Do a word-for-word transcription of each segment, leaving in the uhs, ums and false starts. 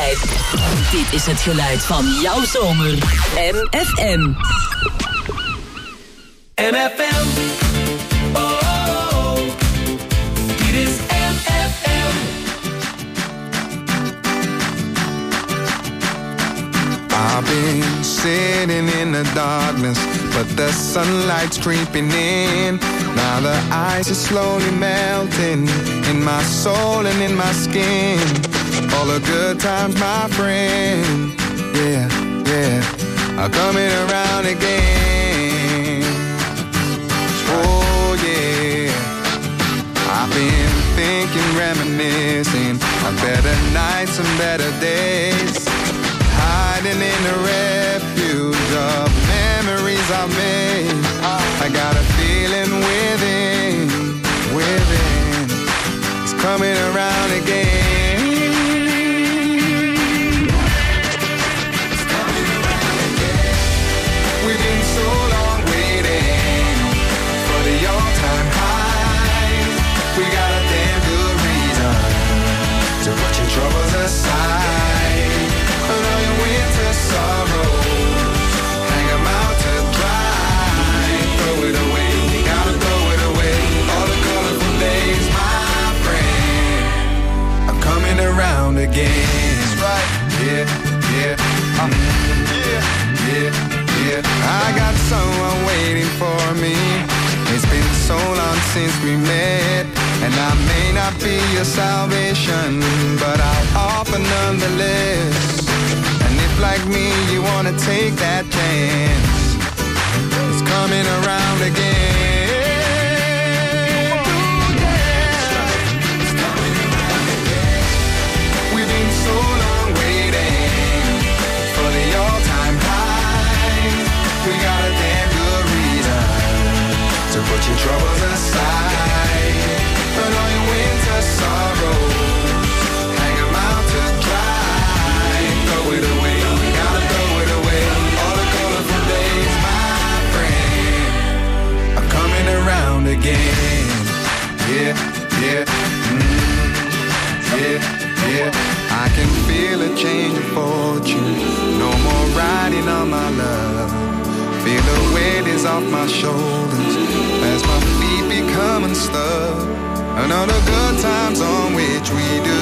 tijd. Dit is het geluid van jouw zomer. M F M. M F M. Oh, oh, oh. Dit is M F M. I've been sitting in the darkness, but the sunlight's creeping in. Now the ice is slowly melting in my soul and in my skin. All the good times, my friend, yeah, yeah, are coming around again. Oh yeah, I've been thinking, reminiscing of better nights and better days, hiding in the refuge of memories I've made. I got a feeling within, within, it's coming around again. It's coming around again. We've been so long waiting for the all-time high. We got a damn good reason to put your troubles aside. And all your winter sorrows, hang 'em out to dry. Throw it away, you gotta throw it away. All the colorful days, my friend, are coming around again. That's right, yeah, yeah, um, yeah, yeah, yeah. I got someone waiting for me. It's been so long since we met, and I may not be your salvation, but I'll offer nonetheless. And if like me you wanna take that chance, it's coming around again. Ooh, yeah. It's coming around again. We've been so long waiting for the all-time high. We got a damn good reason to put your troubles aside. But all your winter sorrows, hang 'em out to dry. Throw it away, you gotta throw it away. All the colorful days, my friend, are coming around again. Yeah, yeah, mm, yeah, yeah. I can feel a change of fortune. No more riding on my love. Feel the weight is off my shoulders as my feet become unstuck. And all the good times on which we do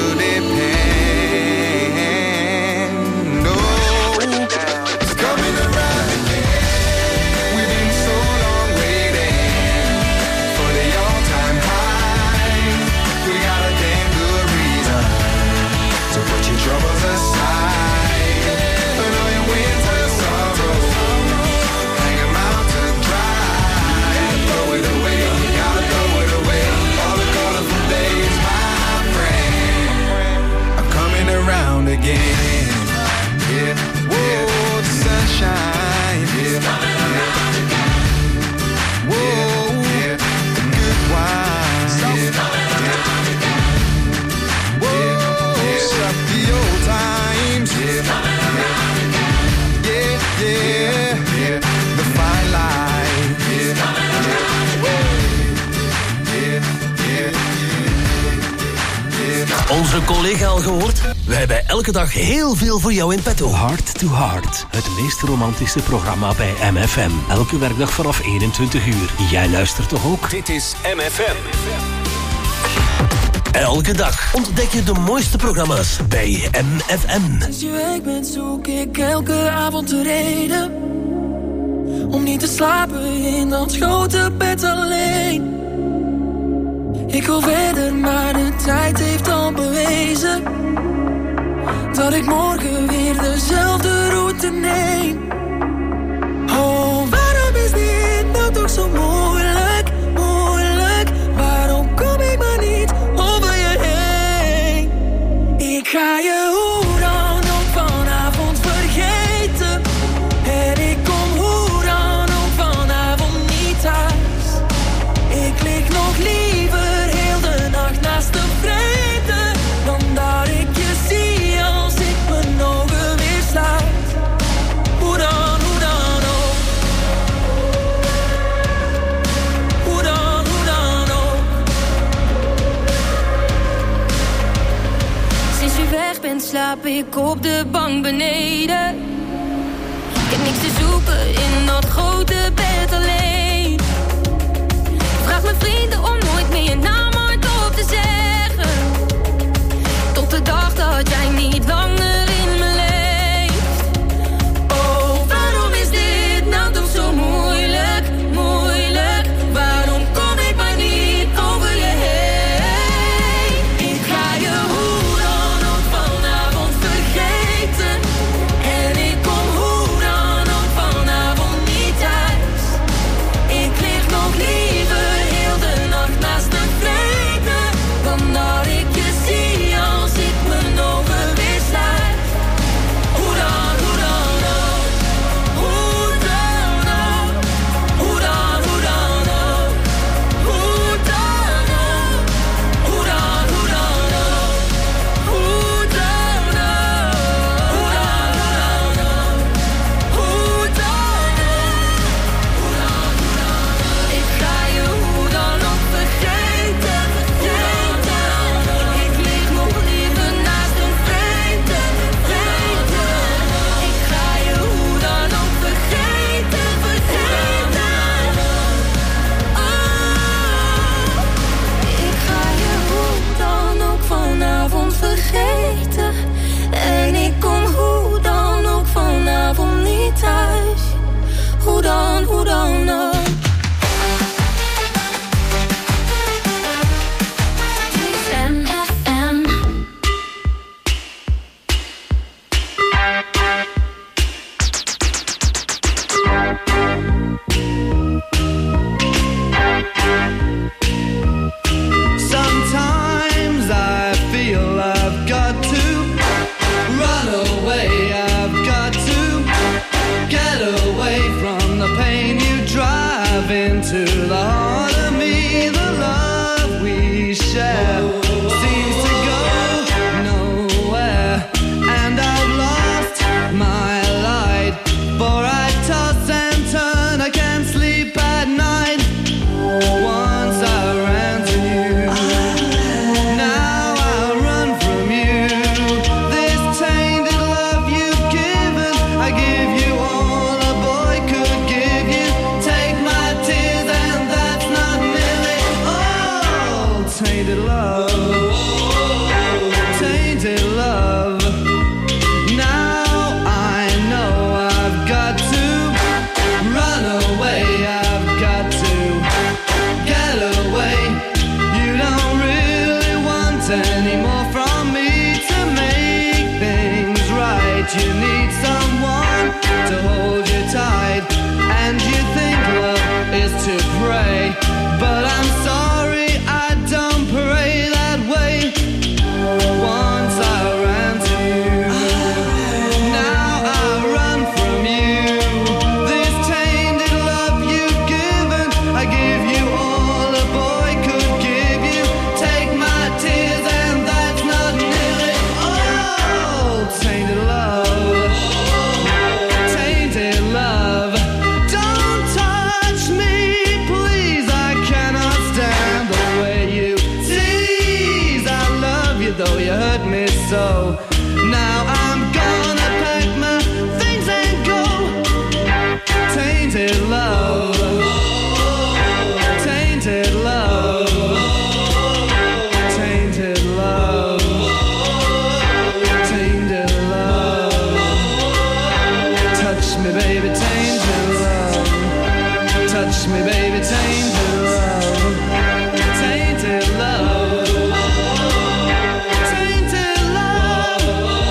depend. Oh, it's coming around again. We've been so long waiting for the all-time high. We got a damn good reason to put your troubles aside. And all your winter sorrows, hang 'em out to dry. Throw it away, you gotta throw it away. All the colorful days, my friend, are coming around again. Yeah, yeah. Whoa, the sunshine. Yeah, yeah. Whoa, yeah. The good wine. Yeah, yeah. Whoa, yeah. The old times. Yeah, yeah, yeah, yeah. The fine line. Yeah, yeah, yeah, yeah. Onze collega al gehoord? We hebben elke dag heel veel voor jou in petto. Heart to Heart, het meest romantische programma bij M F M. Elke werkdag vanaf eenentwintig uur. Jij luistert toch ook? Dit is M F M. Elke dag ontdek je de mooiste programma's bij M F M. Sinds je weg bent zoek ik elke avond de reden om niet te slapen in dat grote bed alleen. Ik wil verder, maar de tijd heeft al bewezen dat ik morgen weer dezelfde route neem. Oh, waarom is dit nou toch zo moeilijk, moeilijk? Waarom kom ik maar niet over je heen? Ik ga je hoe dan ook vanavond vergeten. En ik kom hoe dan ook vanavond niet thuis. Ik lig nog liever heel de nacht naast de vreemde dan dat ik je zie als ik mijn ogen weer sluit. slaap ik op de bank beneden. Ik heb niks te zoeken in dat grote bed alleen. Ik vraag mijn vrienden om nooit meer je naam hardop te zeggen. Tot de dag dat jij niet langer in me leeft. Oh, waarom is dit nou toch zo moeilijk, moeilijk? Waarom kom ik maar niet over je heen? Ik ga je hoe dan ook vanavond vergeten. En ik kom hoe dan ook vanavond niet thuis. Ik lig nog liever heel de nacht naast een vreten dan dat ik je zie als ik mijn ogen weer sluit. Hoe dan, hoe dan ook, hoe dan ook, hoe dan, hoe dan ook, hoe dan ook, hoe dan, hoe dan ook, hoe dan ook, hoe dan, hoe dan ook, hoe dan ook, hoe dan, hoe dan ook. Ik ga je hoe dan ook vergeten, vergeten. Ik lig nog liever naast een vreemde, vreemde. Ik ga je hoe dan ook vergeten, vergeten. Oh, ik ga je hoe dan ook vanavond vergeten. En ik kom hoe dan ook vanavond niet thuis. Hoe dan, hoe dan ook. M F M. Sometimes I feel I've got to run away, I've got to get away from the pain you drive into the heart of me. The love we share seems to go nowhere, and I've lost my light, for I toss and turn, I can't sleep at night. Once I ran to you, now I run from you. This tainted love you've given, I give you all a boy could give you. Take my tears and that's not nearly all. Tainted love, tainted love. Now I know I've got to run away, I've got to get away. You don't really want any more from me to make things right. You need someone to hold you tight, and you think love is to pray, but I'm sorry, I don't pray that way. Once I ran to you, now I run from you. This tainted love you've given, I give you all a boy could give you. Take my tears and that's not nearly all. Tainted love, tainted love. Don't touch me, please, I cannot stand the way you tease. I love you though you hurt me so. Now I'm gonna pack my things and go. Tainted love, tainted love, tainted love, tainted love. Touch me, baby, tainted love. Touch me, baby, tainted love. Tainted love, tainted love.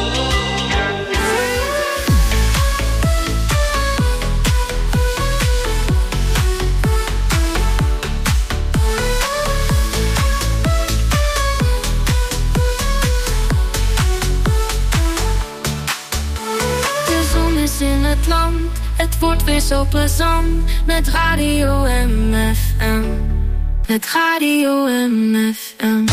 De zon is in het land, het wordt weer zo plezant. Met Radio M F M, met Radio M F M.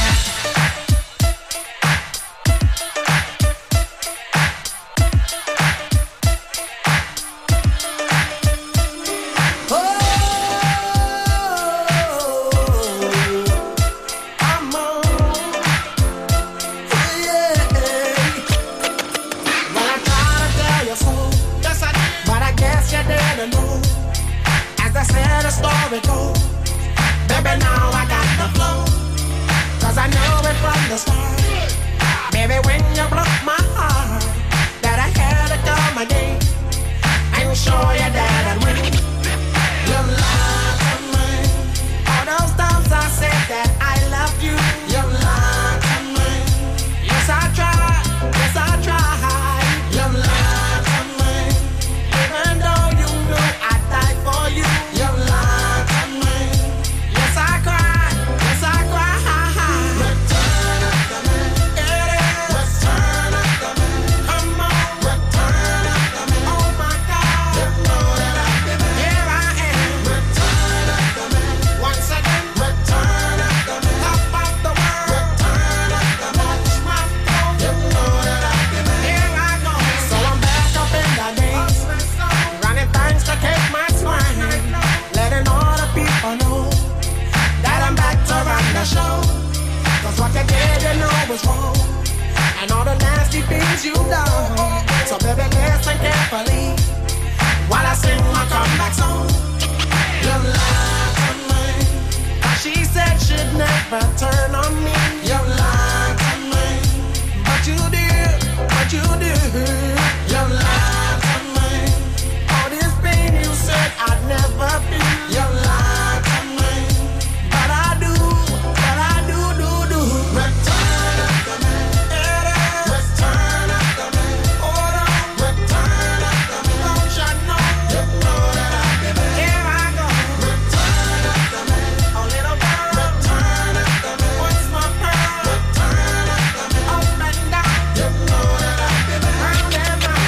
how it goes. Baby, now I got the flow. Cause I know it from the start. Baby, when you broke my heart, that I had to come again and show you that I'd win. You lied to me. All those times I said that I loved you. You lied to me. Yes, I tried. Yes, I tried. You lied to me. Even though you knew I'd die for you. You lied to me. Yes, I cried. Yes, I cried. Return up the man. It is. Return up the man. Come on. Return up the man. Oh my God. You know that I've been there. Here I am. Return up the man. Once again. Return up the man. Top of the world. Return up the man. Watch my throne. You know that I've been there. Here I go. So I'm back up in the game. Running things to keep my swing. Letting all the people know that I'm back to run the show. Cause what you did, you know was wrong. And all the nasty things you done. So baby, listen carefully while I sing my comeback song. You lied to me. She said she'd never turn on me. You lied to me. But you did, but you did. You lied to me. All this pain you said I'd never feel. You lied to me. But I do, but I do, do, do. Return up the man. It is. Return up the man. Hold on. Return up the man. Don't you know? You know that I've been there. Here I go. Return up the man. Oh little girl. Return up the man. What's my pearl? Return up the man. Up and down. You know that I've been there. Round and round.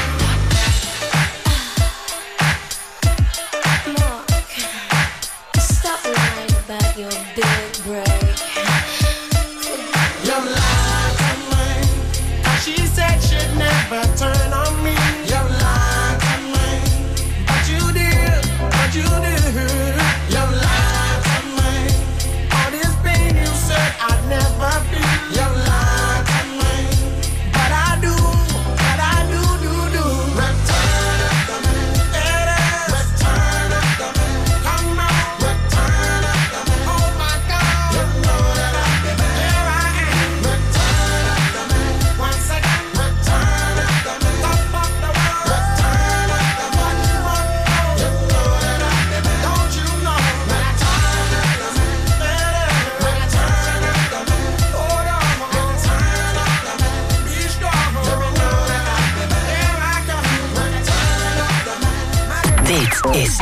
Mark, stop lying about your big break. You lied to me. She said she'd never turn on me. You lied to me. But you did, but you did. You lied to me. All this pain you said I'd never feel. You lied to me. But I do, but I do, do, do. Return up the man. It is. Return up the man. Come on. Return up the man. Oh my God. You know that I've been there. Here I am. Return up the man. Once again. Return up the man. Top of the world. Return up the man. You know that I've been there. Don't you know? Return up the man. It is. Return up the man. Hold on. Return up the man. Be strong. You know that I've been there. Here I come. Return up the man. Dit is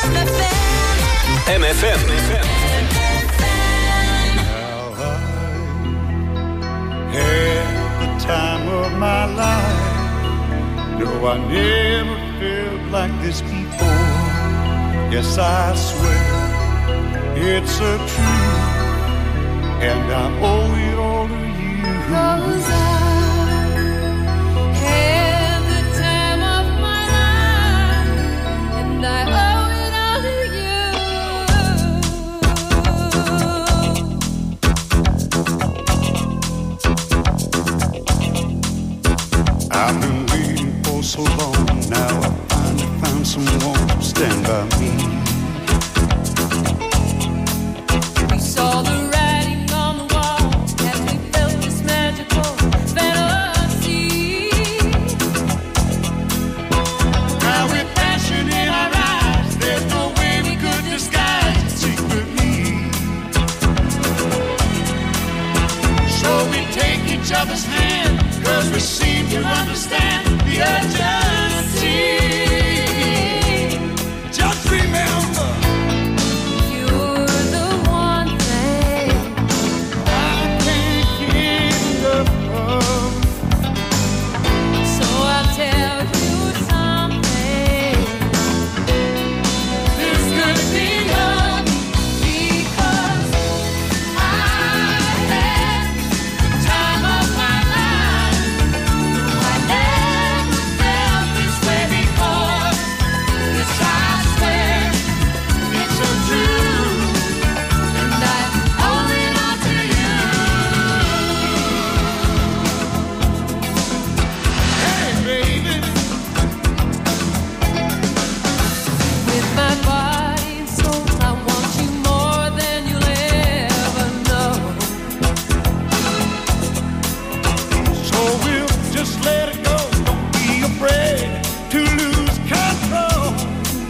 M F M. Had the time of my life. No, I never felt like this before. Yes, I swear it's a truth, and I owe it all to you. Cause I had the time of my life, and I owe it all to you. I've been waiting for so long. Now I finally found someone to stand by me. We saw the writing on the wall as we felt this magical fantasy. Now with passion in our eyes, there's no way we could disguise it secretly. So we take each other's hand, cause we seem to understand the urgency. Just remember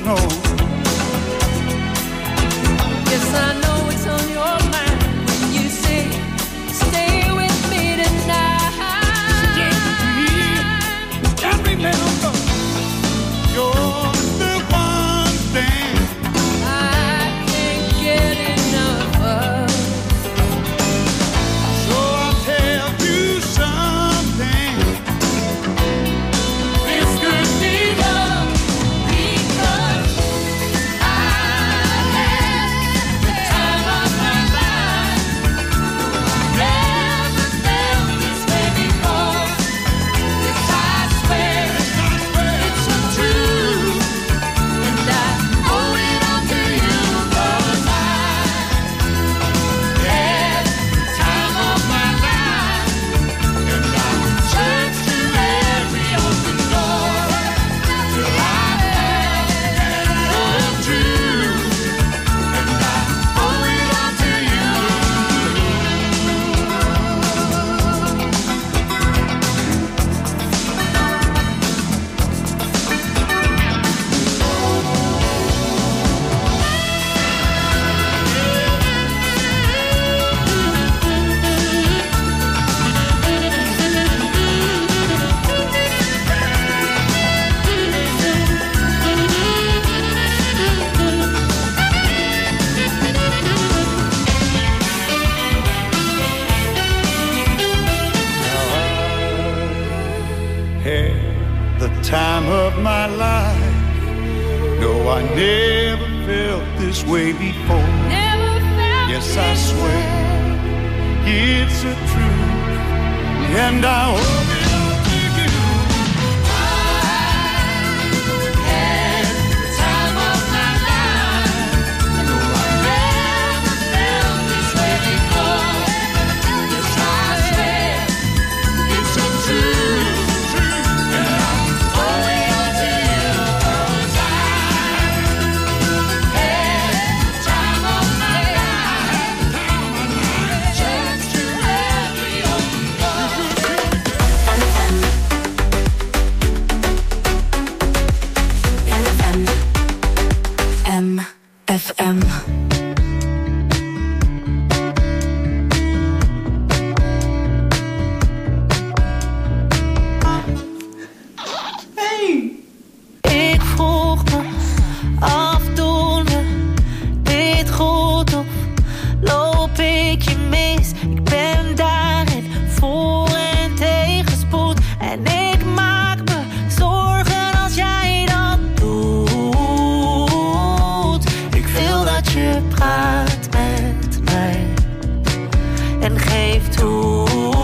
know. Yes, I know it's on your mind when you say, stay with me tonight. Stay with me and remember, you're the one thing I can't get enough of. So I'll tell you something. This could be love because I had the time of my life. Never felt this way before. Yes, I swear it's so true, and I owe it all to you 'cause I had the time of my life, and I searched to every open door till I had love true, and I owe it all to you. Had the time of my life. No, I never felt this way before. Never felt Yes, I this swear it's a truth, and I owe it all to you. had the time of my life. No, I never felt this way before. Yes, I swear it's so true, and I owe it all to you 'cause I had the time of my life. Church to every open door. M F M. Ik vroeg me af, doen we dit goed of loop ik je mis? Ik ben daarin voor en tegenspoed en ik maak me zorgen als jij dat doet. Ik wil dat je praat met mij en geef toe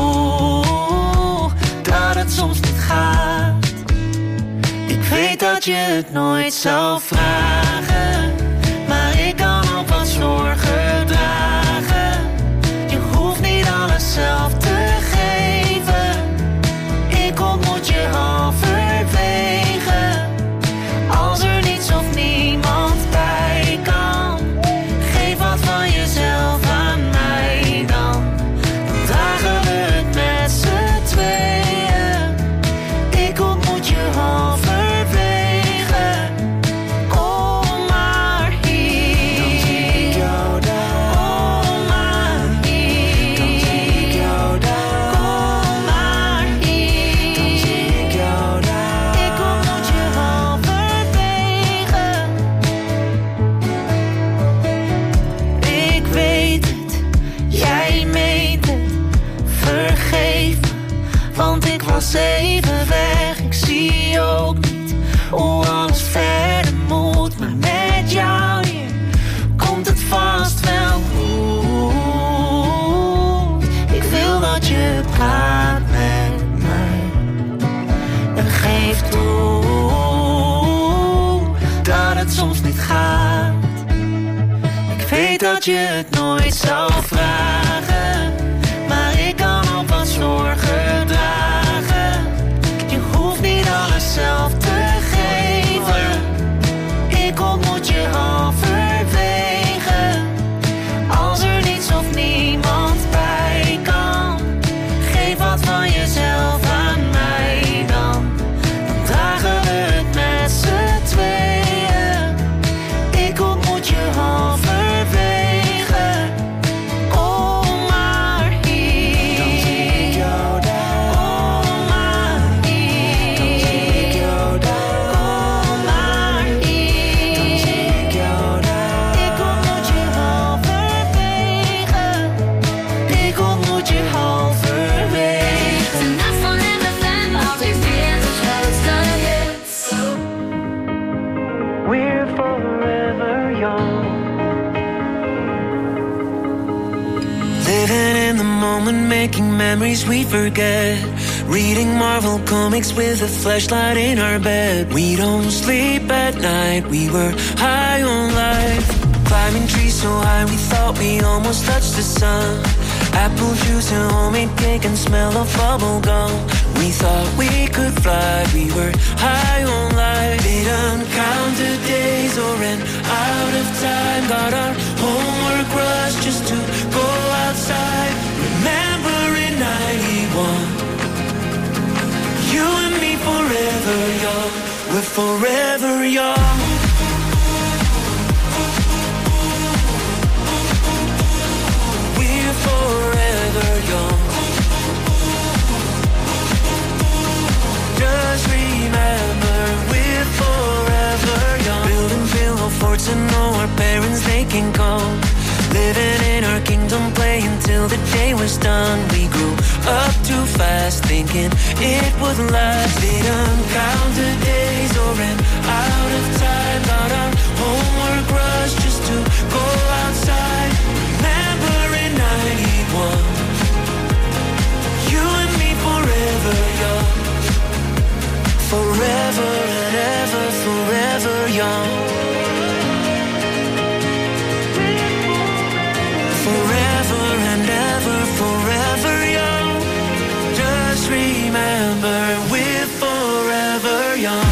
dat het soms niet gaat. Ik weet dat je het nooit zou vragen, maar ik kan ook wat zorgen dragen. Je hoeft niet alles zelf te geven. Ik ontmoet je halverwege. Als er niets of niemand bij kan, geef wat van jezelf aan mij dan. Dan dragen we het met z'n tweeën. Ik ontmoet je halverwege. Kom maar hier. Dan zie ik jou daar. Kom maar hier. Dan zie ik jou daar. Kom maar hier. Dan zie ik jou daar. Ik ontmoet je halverwege. Ik weet het, jij meent het. Vergeef me, want ik was even weg. Ik zie ook niet hoe alles verder moet, maar met jou hier komt het vast wel goed. Ik wil dat je praat met mij en geef toe dat het soms niet gaat. Ik weet dat je het nooit zou vragen, maar ik kan ook wat zorgen dragen. Je hoeft niet alles zelf te geven. Ik ontmoet je halverwege. Als er niets of niemand bij kan, geef wat van jezelf aan mij dan. Dan dragen we het met z'n tweeën. forever young. Living in the moment, making memories we forget. Reading Marvel comics with a flashlight in our bed. We don't sleep at night, we were high on life. Climbing trees so high we thought we almost touched the sun. Apple juice and homemade cake and smell of bubble gum. We thought we could fly, we were high on life. Didn't count the days or ran out of time. Got our homework rush just to go outside. Remember in ninety-one, you and me forever young. We're forever young. We're forever young. Just remember, we're forever young. Building pillow forts and know our parents they can come. Living in our kingdom, playing till the day was done. We grew up too fast, thinking it would last. Didn't count the days or ran out of time. Got our homework rush just to go outside. Remember in ninety-one, you and me forever young. Forever and ever, forever young. Forever and ever, forever young. Just remember, we're forever young.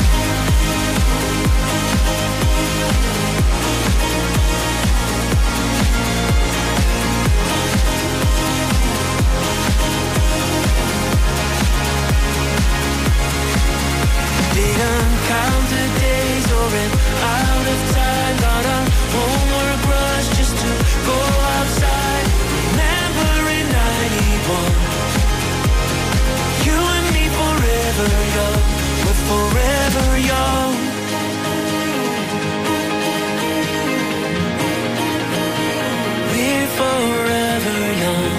Didn't count the days or ran out of time. Got our homework rush just to go outside. Remember in ninety-one, you and me forever young. We're forever young. We're forever young.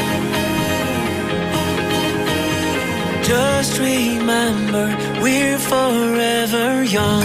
Just remember, we're forever young.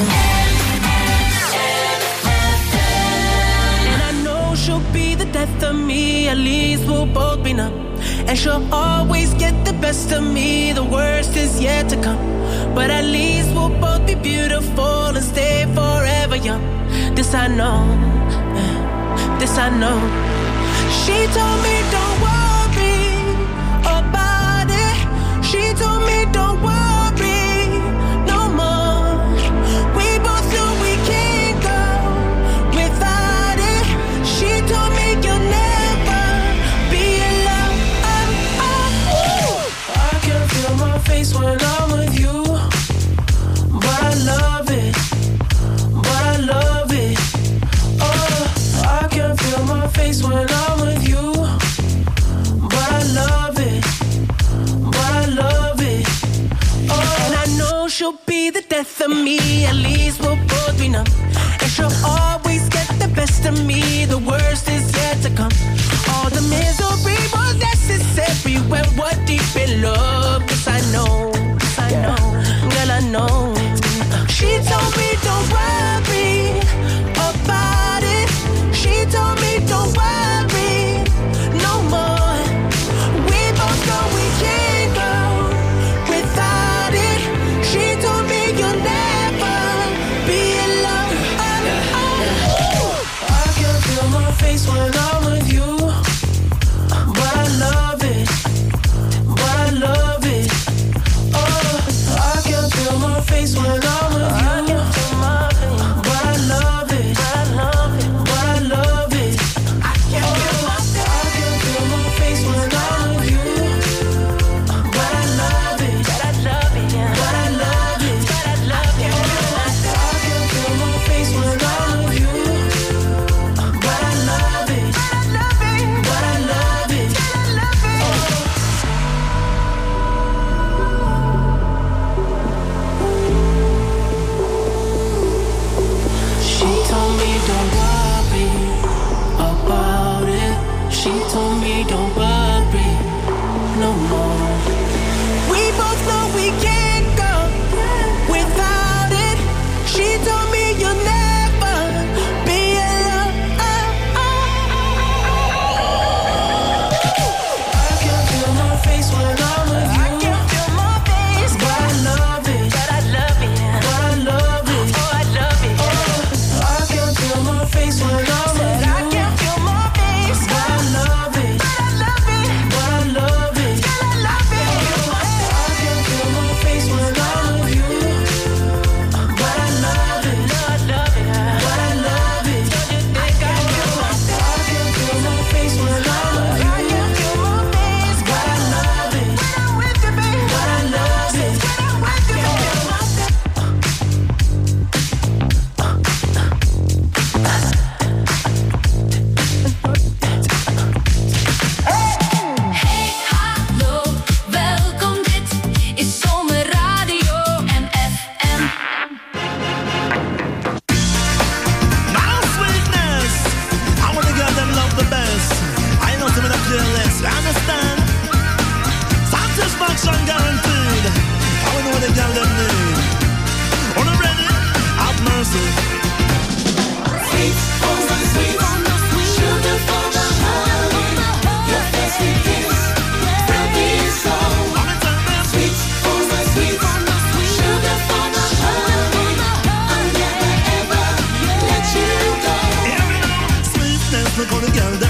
And I know she'll be the death of me. At least we'll both be numb. And she'll always get the best of me. The worst is yet to come. But at least we'll both be beautiful and stay forever young. This I know, this I know. She told me don't worry about it. She told me don't worry no more. We both know we can't go without it. She told me you'll never be alone. Oh, oh. I can feel my face when I'm with you, but I love it, but I love it. Oh, I can feel my face when I'm with you, but I love it, but I love it. Oh, and I know she'll be the death of me. At least we'll both be numb. And she'll always get the best of me. The worst is yet to come. All the misery was necessary when we're deep in love. Cause I know, cause I know, girl I know. She told me don't worry about it. She told me don't worry no more. We both know we can't go without it. She told me you'll never be alone.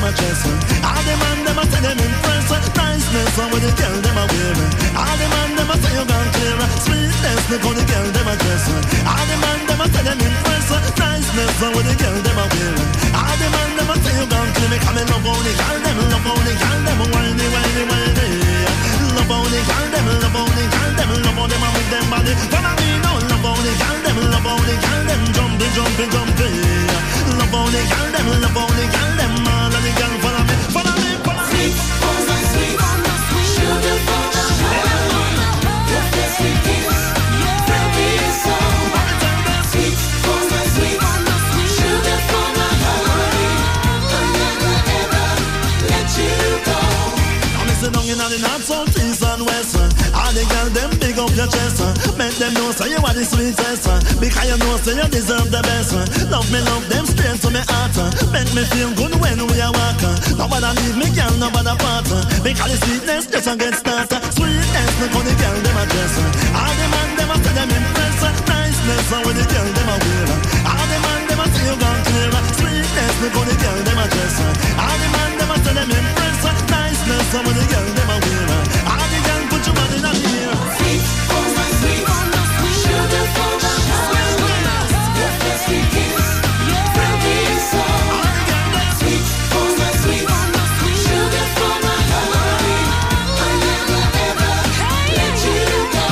them a dress. All the man them a say them impress. Niceness on with the girl them a wear. All the man them a say you gone clear. Sweetness look on the girl them a dress. All the man them a say them impress. Niceness on with the girl them a wear. All the man them a say you gone clear. Me come and love on the girl them, love on the girl them, whiny whiny whiny. Love on the girl them, love on the girl them, love on them and with them body. Follow me now, love on the girl them, love on the girl them, jumpy jumpy jumpy. Love on the girl them, love on the girl them, all of the girl follow me, follow me, follow me. Sweet, oh so sweet, sugar for my heart. Your face sweet kiss, from me soul. Sweet, oh so sweet, sugar for my heart. I'll never ever let you go. Now listen down in the north, south, east and west. All the girls them big up your chest. Make them know say you are the sweetest. Because you know say you deserve the best. Love me, love them straight to me heart. Make me feel good when we are walking. Nobody leave me, girl, nobody part. Because the sweetness just a get started. Sweetness, look on the girl them a dress. All the man them a say them impress. Niceness, and with the girl them a wear. All the man them a say you gone clear. Sweetness, look on the girl them a dress. All the man them a say them impress. Niceness, and with the girl them a wear. All the girl put your body in the air. Sweet, oh my sweet, sugar for my heart. Your face sweet kiss, from me soul. Sweet, oh my sweet, sugar for my heart. I'll never ever let you go.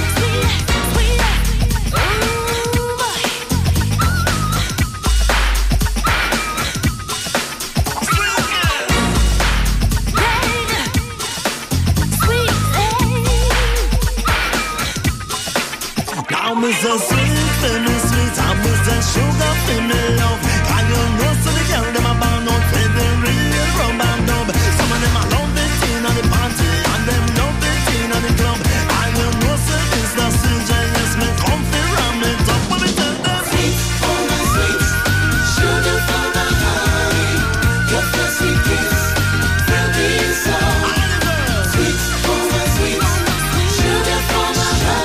I'm so sweet, baby sweet. I'm so sugar, baby love. And you know so the girl them a bound out with the real rum and dub. Some of them a love it in on the party, and them love it in on the club. And you know so it's the sweet, yes me come fi ram it up when me tell them. Sweet, oh my sweet, sugar for my heart. Your first sweet kiss, from me soul. Sweet, oh my sweet, sugar for my heart.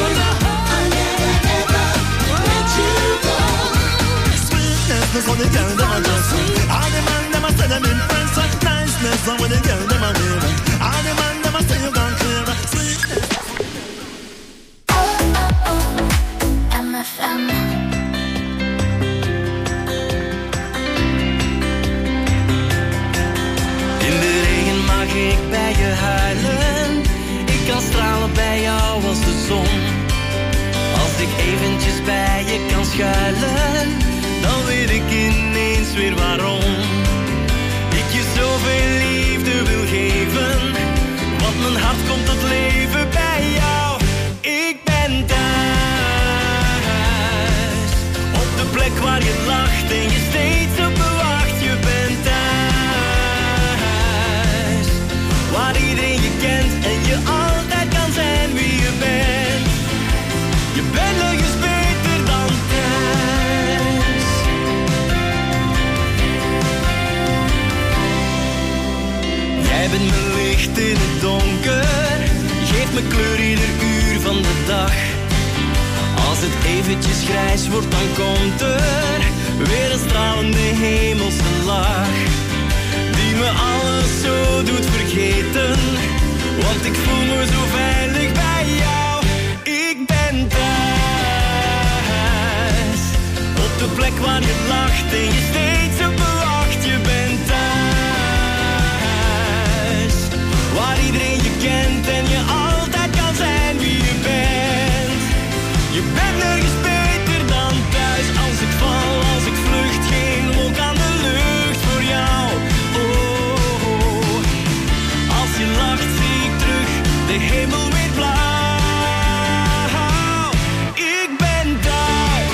Niceness on the girl them a dress. All the man them a say them impress. Niceness on with the girl them a wear. All the man them a say you gone clear. Sweetness. Oh oh oh, M F M. In de regen mag ik bij je huilen. Ik kan stralen bij jou als de zon. Als ik eventjes bij je kan schuilen, dan weet ik ineens weer waarom. Ik je zoveel liefde wil geven, want mijn hart komt tot leven bij jou. Ik ben thuis, op de plek waar je lacht en je steeds op me wacht. Je bent thuis, waar iedereen je kent en je altijd kan zijn wie je bent. Je bent nergens beter dan thuis. Jij bent mijn licht in het donker, geeft me kleur ieder uur van de dag. Als het eventjes grijs wordt, dan komt er weer een stralende hemelse lach, die me alles zo doet vergeten, want ik voel me zo veilig bij jou. Ik ben thuis, op de plek waar je lacht en je steeds op me wacht. Je bent thuis, waar iedereen je kent en je altijd kan zijn wie je bent. Je bent nergens beter dan thuis. Als ik val, als ik vlucht, geen wolk aan de lucht voor jou. Oh, oh. Als je lacht zie ik terug de hemel weer blauw. Ik ben thuis.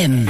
M.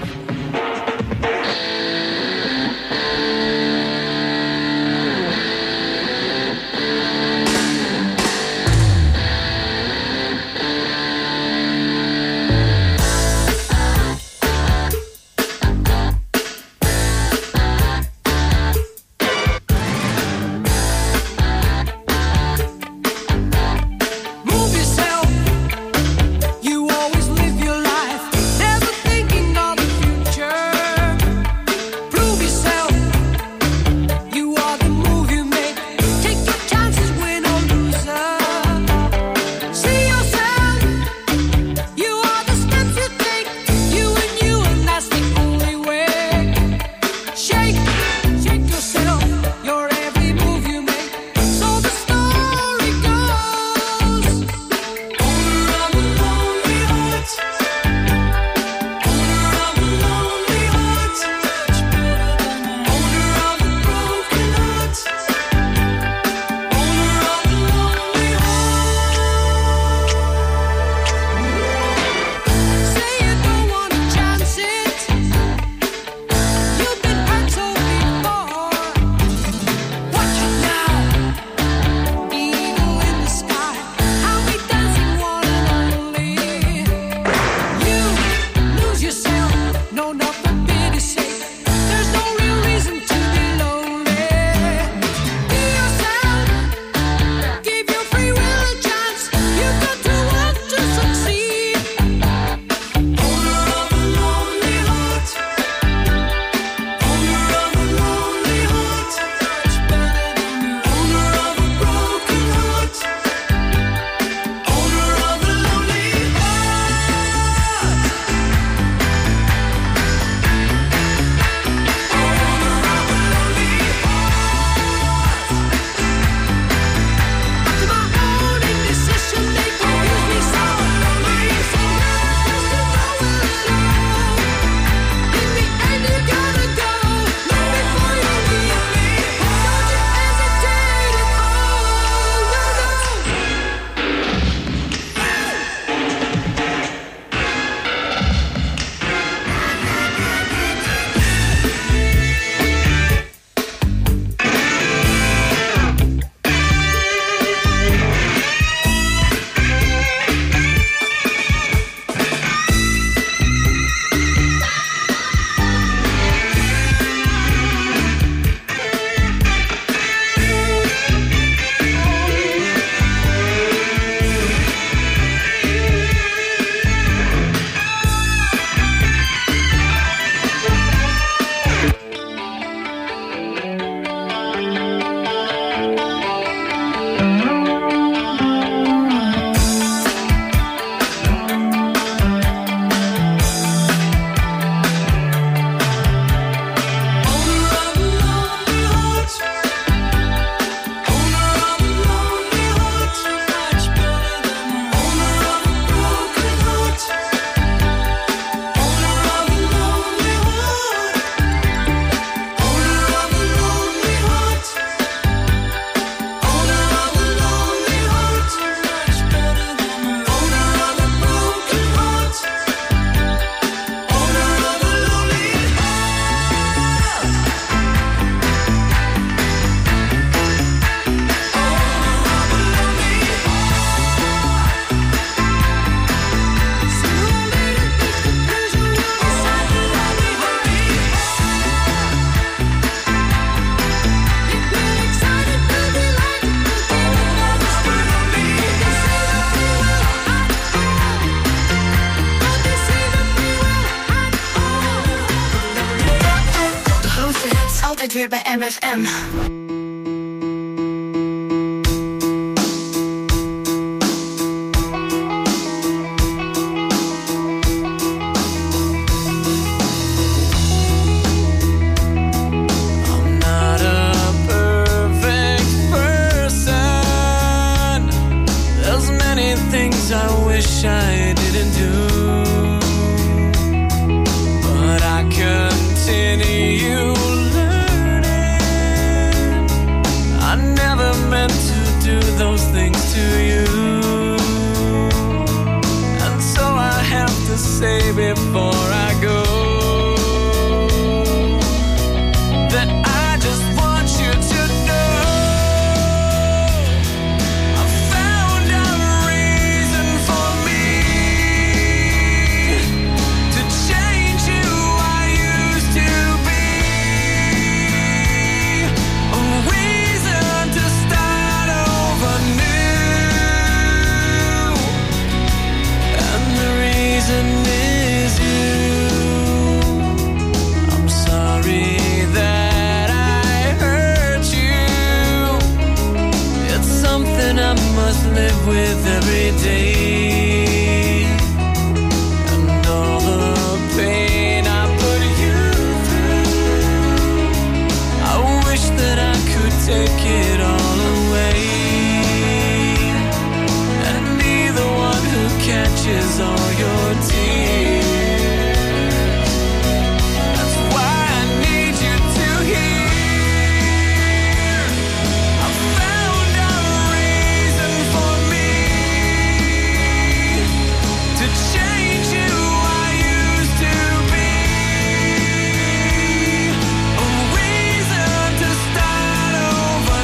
Altijd weer bij M F M. I wish I didn't do, but I continue learning. I never meant to do those things to you, and so I have to say before I go, your tears. That's why I need you to hear. I found a reason for me to change you I used to be. A reason to start over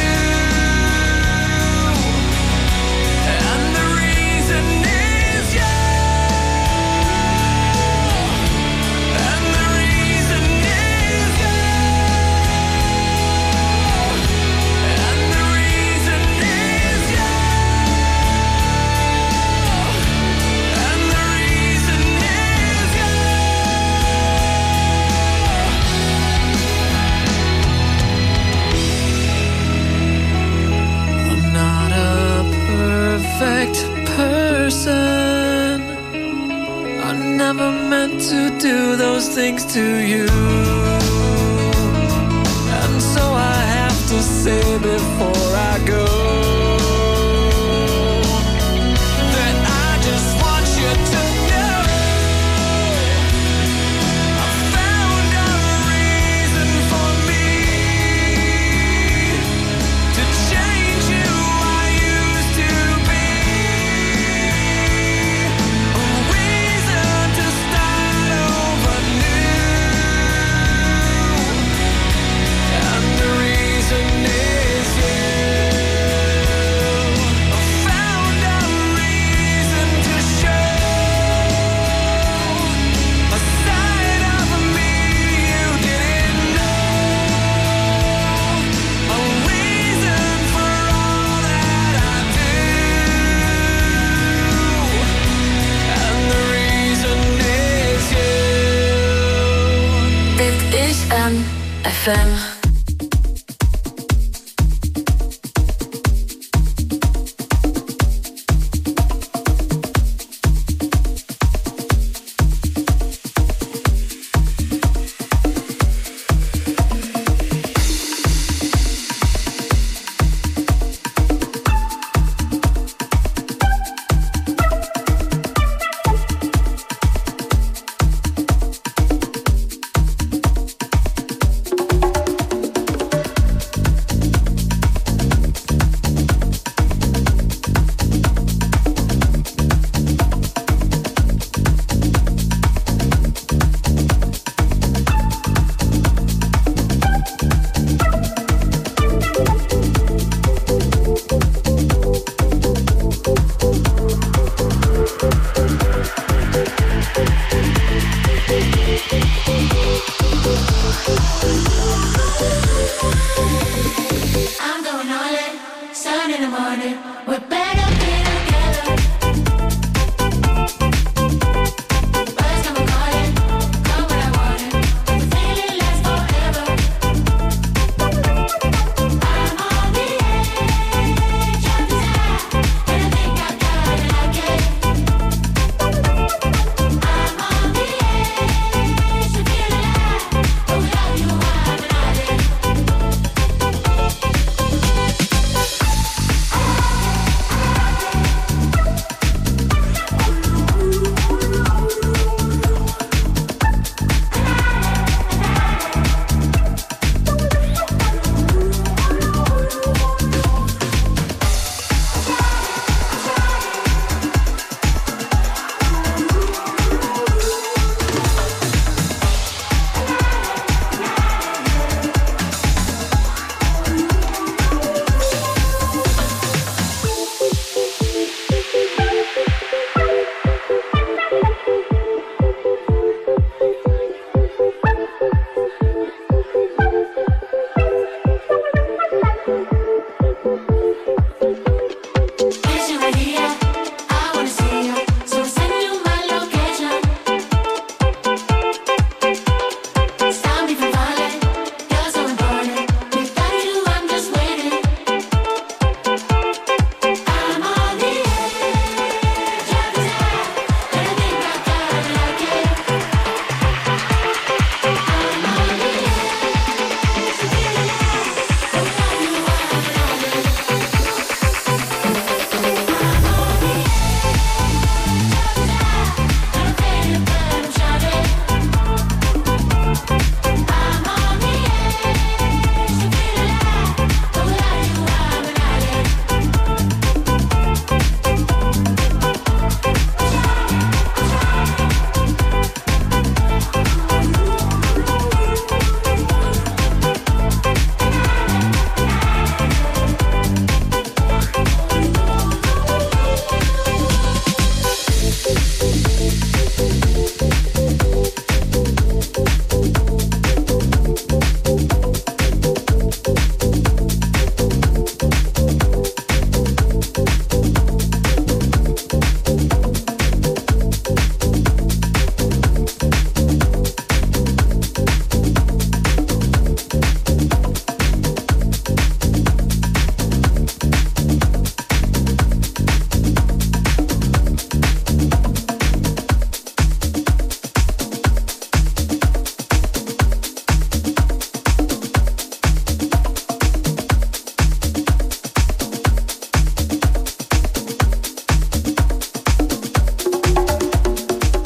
new. And the reason is you. And the reason is you. And the reason is you. And the reason is you. I'm not a perfect person. I never meant to do those things to you. And so I have to say before I go that I just want you to know I found a reason for me to change you I used to be. A reason to start over new. And the reason is you. I found a reason to show a side of me you didn't know. A reason for all that I do. And the reason is you. Dit is M F M.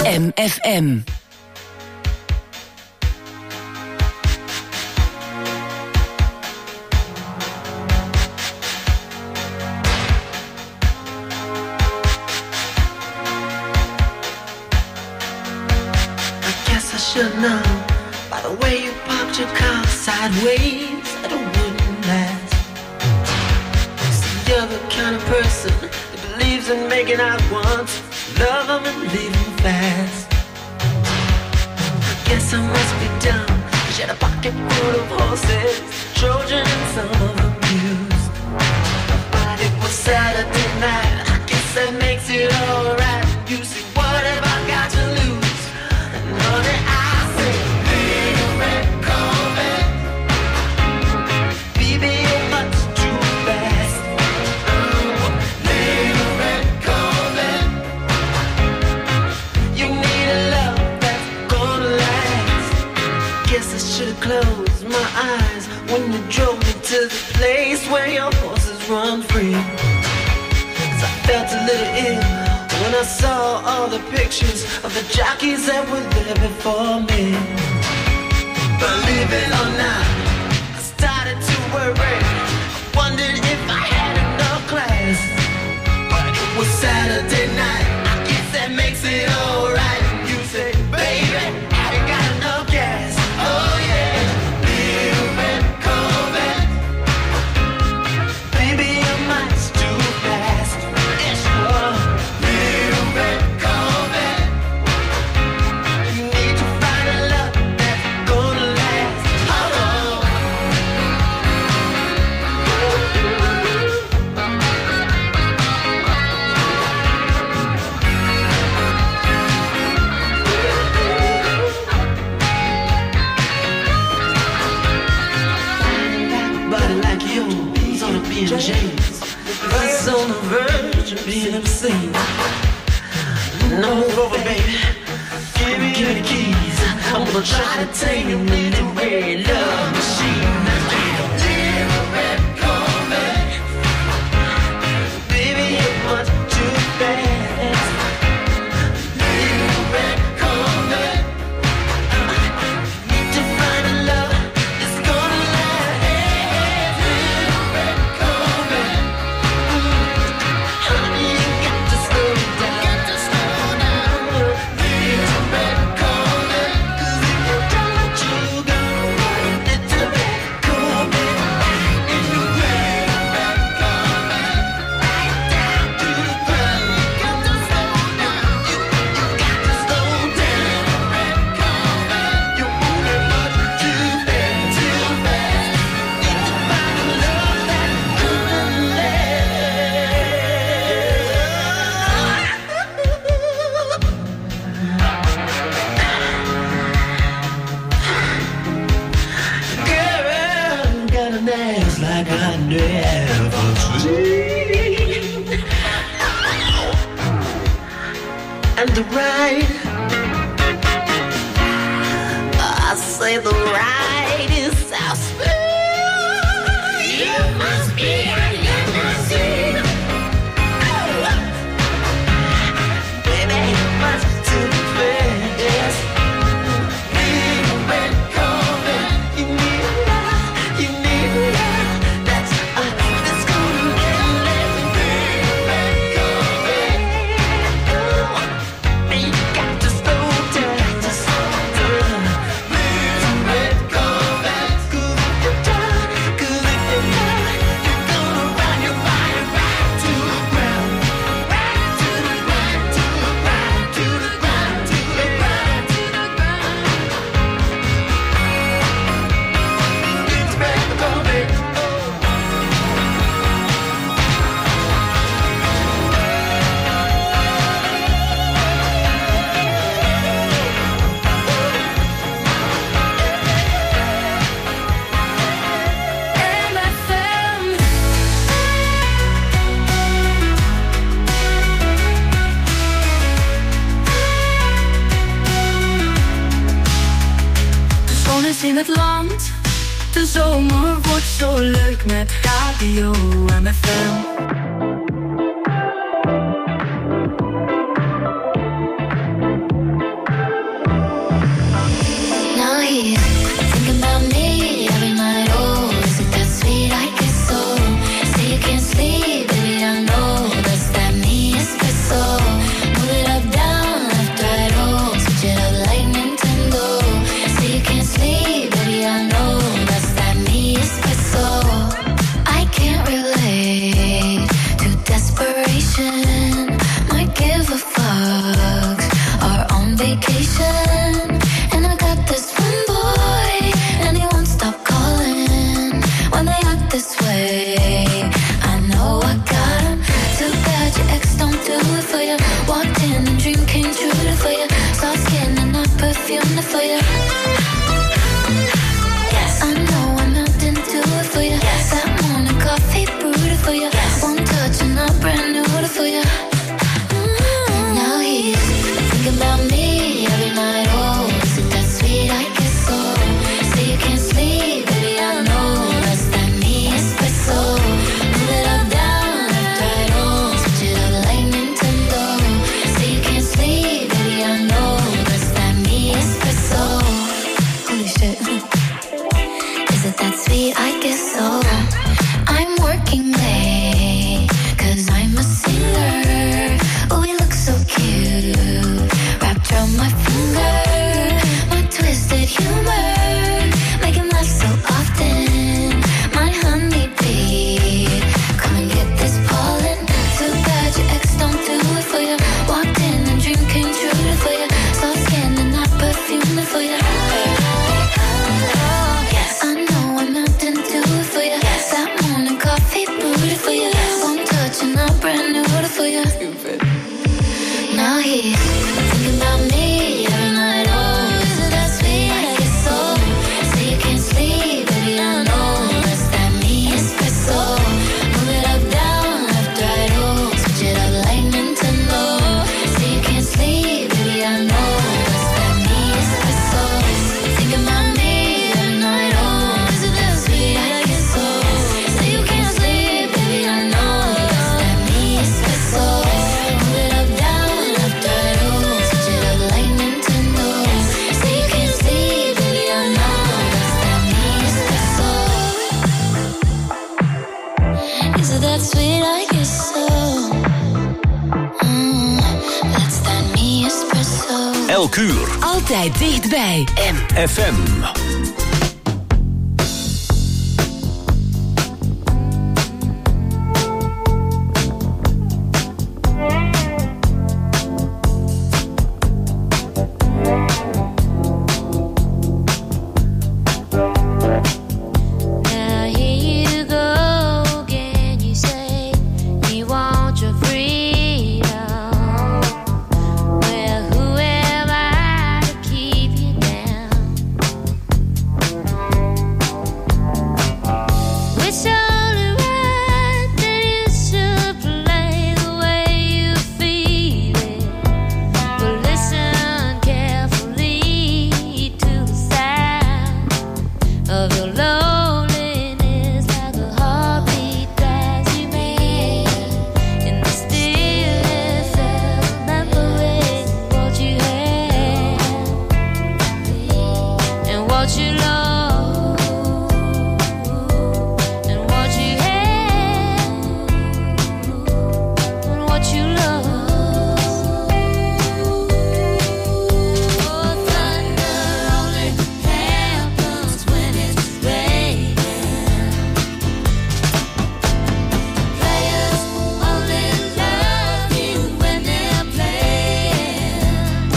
M F M. I should know by the way you parked your car sideways that it wouldn't last. See, you're the kind of person that believes in making out once, love them and leave them fast. I guess I must be dumb, 'cause you had a pocket full of horses, Trojan and some of them used. But it was Saturday night, I guess that makes it alright. You see, what have I got to lose? Honey, I say, little red Corvette, baby, you're much too fast. Oh, little red Corvette, you need a love that's gonna last. Guess I should've closed my eyes when you drove me to the place where your horses run free. 'Cause I felt a little ill when I saw all the pictures of the jockeys that were there before me. Believe it or not, I started to worry. I wondered if I had enough class. But it was Saturday night, I guess that makes it alright. You say, baby, have you got enough gas? Oh yeah, little red Corvette, baby, you're much too fast. Yeah, sure. Red Corvette, you need to find a love that's gonna last. Hold on. Body like yours on a B and J, it's on the verge of being obscene. No over, baby. Give me, give me the keys. I'm gonna try to tame you in the red love machine. Little red Corvette, baby, you're much too fast. Little red Corvette, need to find a love that's gonna last. Little red Corvette, honey, you got to slow down. Like I never seen. And the ride, I say the ride is so smooth. You must be a limousine. Oh. Baby, you must too fast. Little red Corvette, you need love, you need love. In het land, de zomer wordt zo leuk met Radio M F M. perfume for you. Yes, I know I'm melting to it for you. Yes, that morning coffee brewed for you. Yes, one touch and I'm brand new for you. Mm-hmm. Now he's thinking about me every night. Oh, is it that sweet? I guess so. Say you can't sleep, baby, I know that's that me espresso. Move it up, down, left, right, oh, switch it up like Nintendo. Say you can't sleep, baby, I know that's that me espresso. Holy shit. Is it that sweet? I guess so. I'm working late, cause I'm a singer. Oh, we look so cute, wrapped around my finger. My twisted humor, make him laugh so often. My honeybee, come and get this pollen. Too bad your ex don't do it for you. Walked in and dream came true for you. Soft skin and that perfume for you. Yes, I know I'm melting to it for you. Yes, that morning coffee brewed for you. One touch and I'm brand new for you. Now he's thinking about me every night. Oh, is it that sweet? I guess so. Say you can't sleep, baby, I know that's that me espresso. Move it up, down, left, right, oh, switch it up like Nintendo. Say you can't sleep, baby, I know that's that me espresso. Thinking about me every night. Oh, is it that sweet? I guess so. Say you can't sleep, baby, I know that's that me espresso. Move it up, down, left, right, oh, switch it up like Nintendo. Say you can't sleep, baby, I know that's that me espresso. Is it that sweet? I guess so. Mm, that's that me espresso. Elk uur. Altijd dichtbij. M F M. Now here you go again. You say you want your freedom. Well, who am I to keep you down? It's only right that you should play the way you feel it. But listen carefully to the sound of your loneliness, like a heartbeat drives you mad. In the stillness of remembering what you had and what you lost and what you had and what you lost. Oh, thunder only happens when it's raining. Players only love you when they're playing.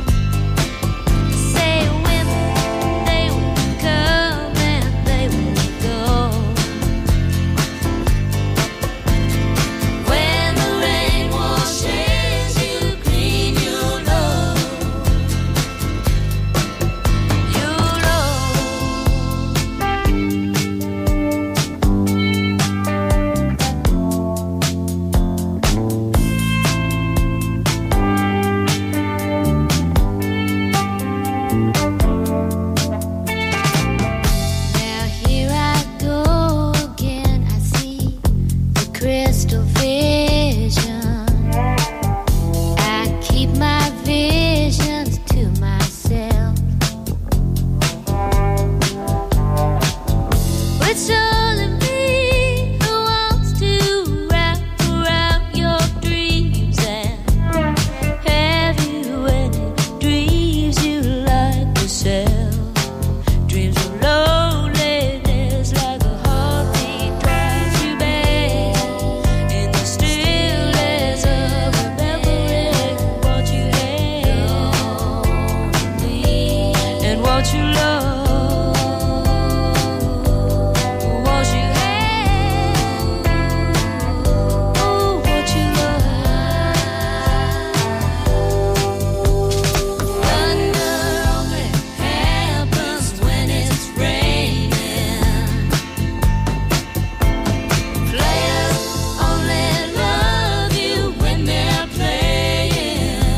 Say women, they will come and they will go. When the rain washes you clean, you know, you know. Now here I go again. I see the crystal vision. I keep my visions to myself. It's only me who wants to wrap around your dreams and have you any dreams you like yourself. Dreams of loneliness, like a heartbeat drives you back. In the stillness of remembering what you had and what you loved.